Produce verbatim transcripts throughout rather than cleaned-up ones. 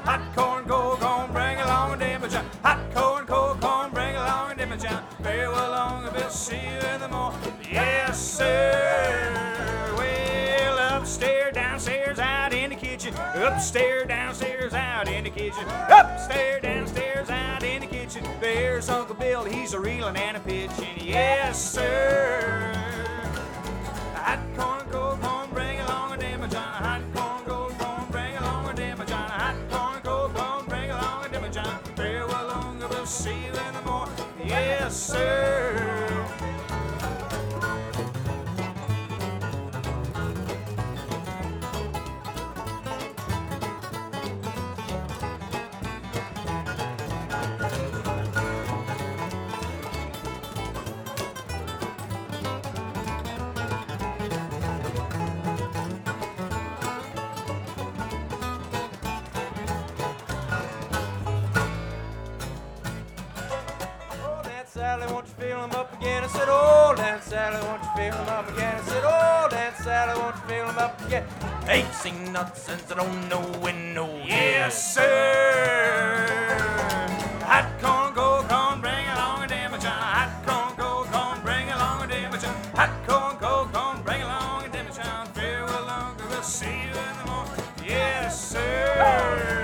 Hot corn, cold corn, bring along a dimmer John. Hot corn, cold corn, bring along a dimmer John. Very well long, we'll see you in the morning. Yes, sir. Well, upstairs, downstairs, out in the kitchen. Upstairs, downstairs, out in the kitchen. Upstairs, downstairs, out in the kitchen. There's Uncle Bill, he's a reeling and a pitching. Yes, sir. Hot corn, cold corn, bring along a dimmer John. Hot corn, cold corn, bring along a dimmer John. Hot corn, cold corn, bring along a dimmer John. Very well long, we'll see you in the morning. Yes, sir. Sally, won't you fill 'em up again? I said, oh, Aunt Sally, won't you fill 'em up again? I said, oh, Aunt Sally, won't you fill 'em up again? Ain't seen nothing since I don't know when, no. Yes, sir. Hot corn, cold corn, bring along a dimmer John. Hot corn, cold corn, bring along a dimmer John. Hot corn, cold corn, bring along a dimmer John. Farewell, longer, we'll see you in the morning. Yes, sir.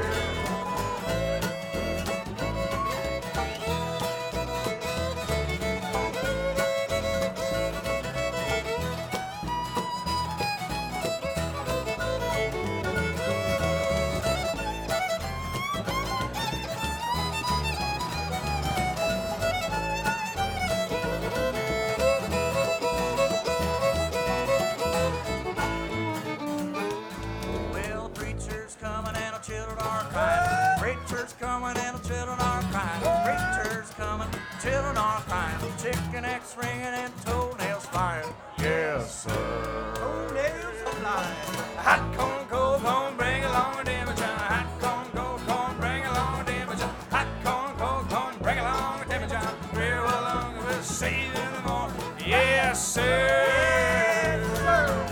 Coming and the children are crying. Preacher's coming, children are crying. Chicken necks ringing and toenails flying. Yes, sir. Toenails flying. Hot corn, cold corn, bring along a dimmer John. Hot corn, cold corn, bring along a dimmer John. Hot corn, cold corn, bring along a dimmer John. Real long, we'll see you in the morning. Yes, sir. Yes, sir.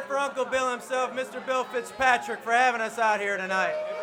for Uncle Bill himself, Mister Bill Fitzpatrick, for having us out here tonight.